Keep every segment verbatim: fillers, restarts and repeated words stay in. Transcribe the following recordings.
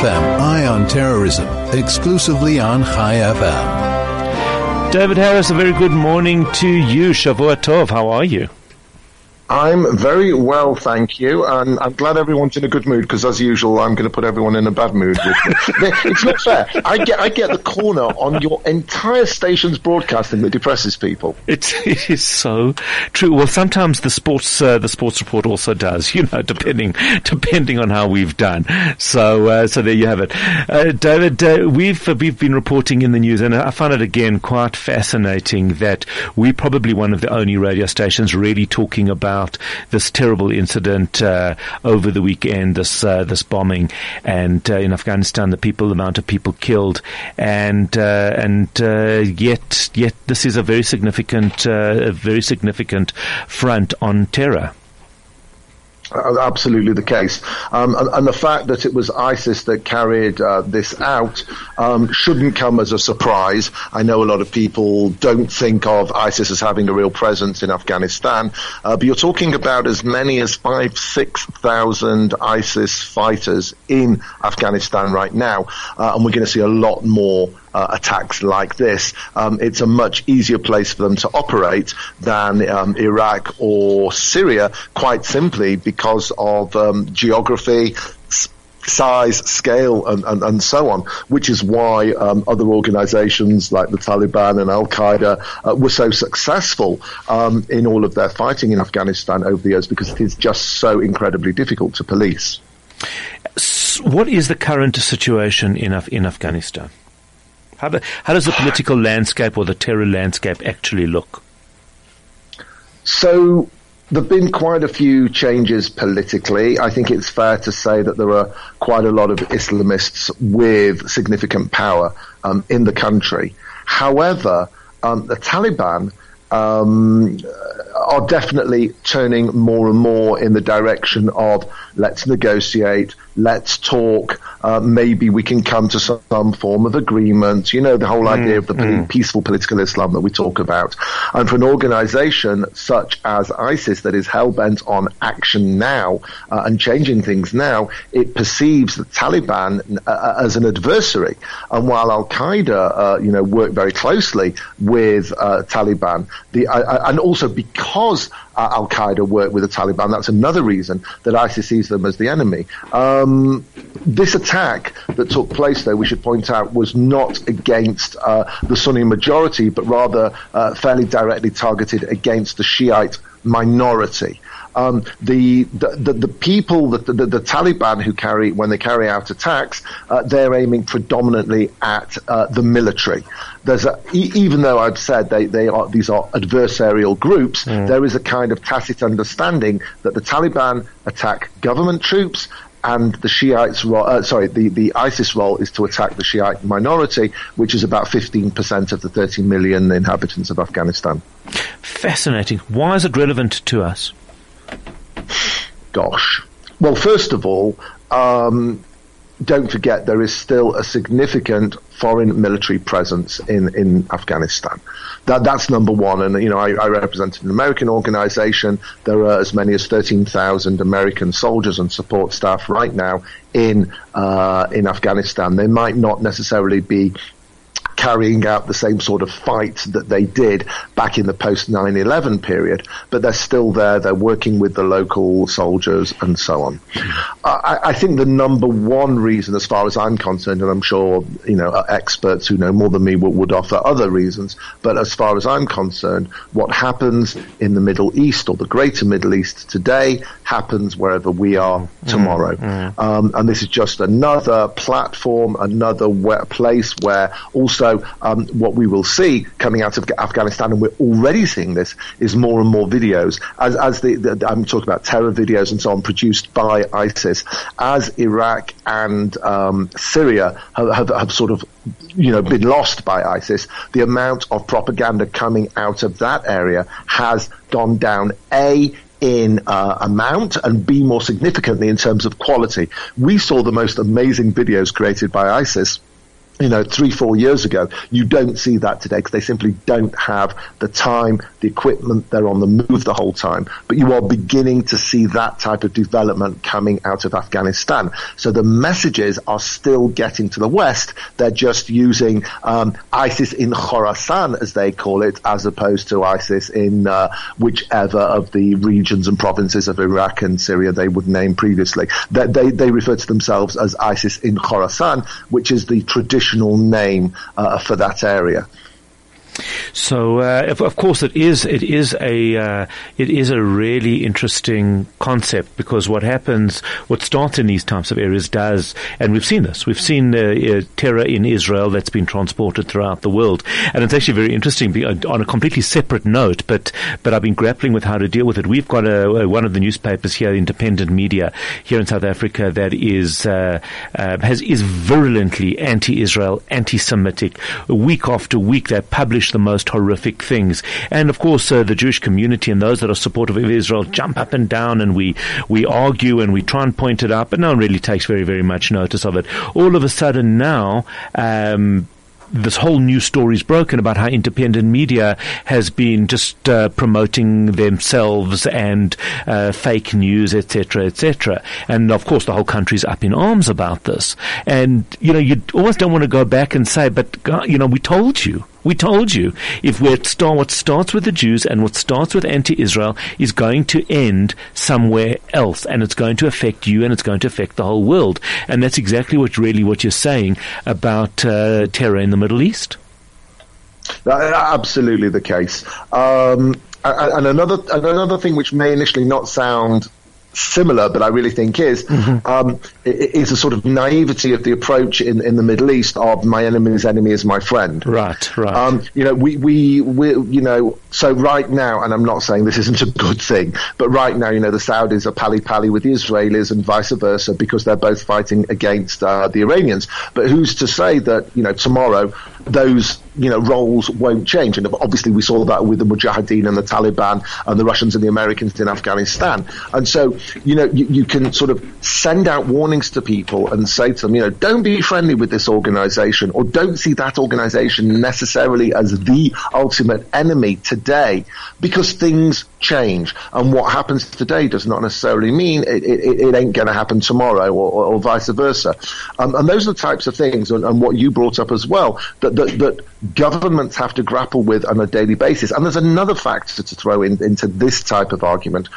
M, Eye on Terrorism, exclusively on Chai F M. David Harris, a very good morning to you. Shavua Tov, how are you? I'm very well, thank you, and I'm glad everyone's in a good mood, because as usual, I'm going to put everyone in a bad mood with me. It's not fair. I get I get the corner on your entire station's broadcasting that depresses people. It's, it is so true. Well, sometimes the sports uh, the sports report also does, you know, depending depending on how we've done. So uh, so there you have it. Uh, David, uh, we've uh, we've been reporting in the news, and I find it again quite fascinating that we're probably one of the only radio stations really talking about this terrible incident uh, over the weekend, this uh, this bombing, and uh, in Afghanistan, the people, the amount of people killed, and uh, and uh, yet yet this is a very significant, uh, a very significant front on terror. Absolutely the case. Um, and, and the fact that it was ISIS that carried uh, this out um, shouldn't come as a surprise. I know a lot of people don't think of ISIS as having a real presence in Afghanistan, uh, but you're talking about as many as five, six thousand ISIS fighters in Afghanistan right now, uh, and we're going to see a lot more Uh, attacks like this. Um, it's a much easier place for them to operate than um, Iraq or Syria, quite simply because of um, geography, s- size, scale, and, and, and so on, which is why um, other organizations like the Taliban and Al-Qaeda uh, were so successful um, in all of their fighting in Afghanistan over the years, because it is just so incredibly difficult to police. What is the current situation in Af- in Afghanistan? How, do, how does the political landscape or the terror landscape actually look? So there have been quite a few changes politically. I think it's fair to say that there are quite a lot of Islamists with significant power um, in the country. However, um, the Taliban um, are definitely turning more and more in the direction of let's negotiate, let's talk, uh, maybe we can come to some, some form of agreement, you know, the whole mm, idea of the mm. peaceful political Islam that we talk about. And for an organization such as ISIS that is hell-bent on action now uh, and changing things now, it perceives the Taliban uh, as an adversary. And while Al-Qaeda, uh, you know, work very closely with uh, Taliban, the, uh, and also because uh, Al-Qaeda work with the Taliban, that's another reason that ISIS sees them as the enemy. Um, this attack that took place, though, we should point out, was not against uh, the Sunni majority, but rather uh, fairly directly targeted against the Shiite minority. Um, the, the, the, the people, the, the, the Taliban who carry, when they carry out attacks, uh, they're aiming predominantly at uh, the military. There's a, e- even though I've said they, they are, these are adversarial groups, mm. there is a kind of tacit understanding that the Taliban attack government troops, and the Shiites, ro- uh, sorry, the, the ISIS role is to attack the Shiite minority, which is about fifteen percent of the thirty million inhabitants of Afghanistan. Fascinating. Why is it relevant to us? Gosh. Well, first of all, um, don't forget there is still a significant foreign military presence in, in Afghanistan. That, that's number one. And, you know, I, I represented an American organization. There are as many as thirteen thousand American soldiers and support staff right now in, uh, in Afghanistan. They might not necessarily be carrying out the same sort of fight that they did back in the post nine eleven period, but they're still there, they're working with the local soldiers and so on. Mm-hmm. I, I think the number one reason, as far as I'm concerned, and I'm sure, you know, experts who know more than me would, would offer other reasons, but as far as I'm concerned, what happens in the Middle East or the greater Middle East today happens wherever we are tomorrow. Mm-hmm. Um, and this is just another platform, another we- place where also Um, what we will see coming out of Afghanistan, and we're already seeing this, is more and more videos, as, as the, the, I'm talking about terror videos and so on, produced by ISIS, as Iraq and um, Syria have, have, have sort of, you know, been lost by ISIS. The amount of propaganda coming out of that area has gone down, A, in uh, amount, and B, more significantly in terms of quality. We saw the most amazing videos created by ISIS you know, three, four years ago. You don't see that today because they simply don't have the time, the equipment. They're on the move the whole time. But you are beginning to see that type of development coming out of Afghanistan. So the messages are still getting to the West. They're just using um, ISIS in Khorasan, as they call it, as opposed to ISIS in uh, whichever of the regions and provinces of Iraq and Syria they would name previously. They, they, they refer to themselves as ISIS in Khorasan, which is the traditional name uh, for that area. So, uh, of, of course, it is it is a uh, it is a really interesting concept, because what happens, what starts in these types of areas does, and we've seen this. We've seen uh, uh, terror in Israel that's been transported throughout the world, and it's actually very interesting. On a completely separate note, but but I've been grappling with how to deal with it. We've got a, a, one of the newspapers here, Independent Media, here in South Africa, that is uh, uh, has is virulently anti-Israel, anti-Semitic. Week after week, they publish the most horrific things. And of course, uh, the Jewish community and those that are supportive of Israel jump up and down, and we, we argue and we try and point it out, but no one really takes very, very much notice of it. All of a sudden now, um, this whole new story is broken about how independent media has been just uh, promoting themselves and uh, fake news, et cetera, et cetera. And of course, the whole country's up in arms about this. And you know, you always don't want to go back and say, "But you know, we told you." We told you, if we're start, what starts with the Jews and what starts with anti-Israel is going to end somewhere else, and it's going to affect you and it's going to affect the whole world. And that's exactly what really what you're saying about uh, terror in the Middle East. Absolutely the case. Um, and another another thing which may initially not sound similar, but I really think is, mm-hmm. um, is a sort of naivety of the approach in, in the Middle East of my enemy's enemy is my friend. Right, right. Um, you know, we, we, we, you know, so right now, and I'm not saying this isn't a good thing, but right now, you know, the Saudis are pally-pally with the Israelis and vice versa because they're both fighting against uh, the Iranians. But who's to say that, you know, tomorrow those, you know, roles won't change? And obviously we saw that with the Mujahideen and the Taliban and the Russians and the Americans in Afghanistan. And so, you know, you, you can sort of send out warnings to people and say to them, you know, don't be friendly with this organization, or don't see that organization necessarily as the ultimate enemy today, because things change. And what happens today does not necessarily mean it, it, it ain't going to happen tomorrow, or, or, or vice versa. Um, and those are the types of things, and, and what you brought up as well, that, that, that governments have to grapple with on a daily basis. And there's another factor to throw in, into this type of argument.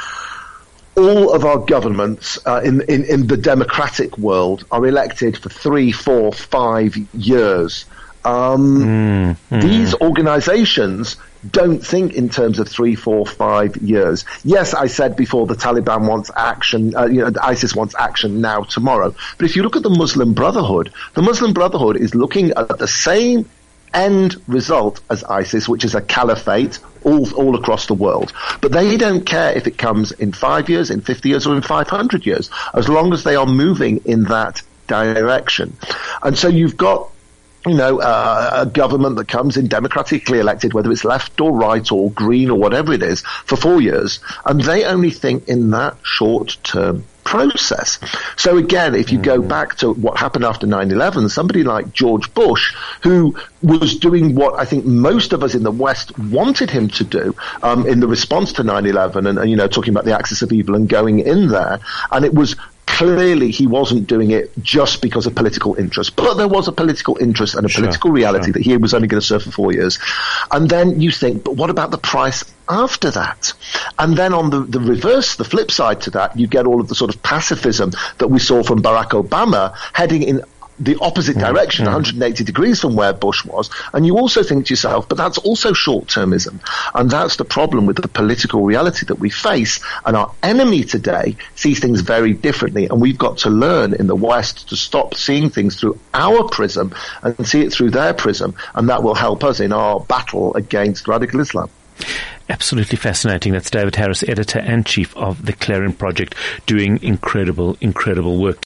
All of our governments uh, in, in, in the democratic world are elected for three, four, five years. Um, mm, mm. These organizations don't think in terms of three, four, five years. Yes, I said before the Taliban wants action, uh, you know, ISIS wants action now, tomorrow. But if you look at the Muslim Brotherhood, the Muslim Brotherhood is looking at the same end result as ISIS, which is a caliphate all all across the world. But they don't care if it comes in five years, in fifty years, or in five hundred years, as long as they are moving in that direction. And so you've got, you know, uh, a government that comes in democratically elected, whether it's left or right or green or whatever it is, for four years, and they only think in that short-term process. So again, if you go back to what happened after nine eleven, somebody like George Bush, who was doing what I think most of us in the West wanted him to do um, in the response to nine eleven, and, and, you know, talking about the axis of evil and going in there, and it was clearly he wasn't doing it just because of political interest, but there was a political interest and a sure, political reality sure. that he was only going to serve for four years. And then you think, but what about the price after that? And then on the, the reverse, the flip side to that, you get all of the sort of pacifism that we saw from Barack Obama heading in the opposite direction, mm-hmm. one hundred eighty degrees from where Bush was. And you also think to yourself, but that's also short-termism. And that's the problem with the political reality that we face. And our enemy today sees things very differently. And we've got to learn in the West to stop seeing things through our prism and see it through their prism. And that will help us in our battle against radical Islam. Absolutely fascinating. That's David Harris, editor and chief of the Clarion Project, doing incredible, incredible work.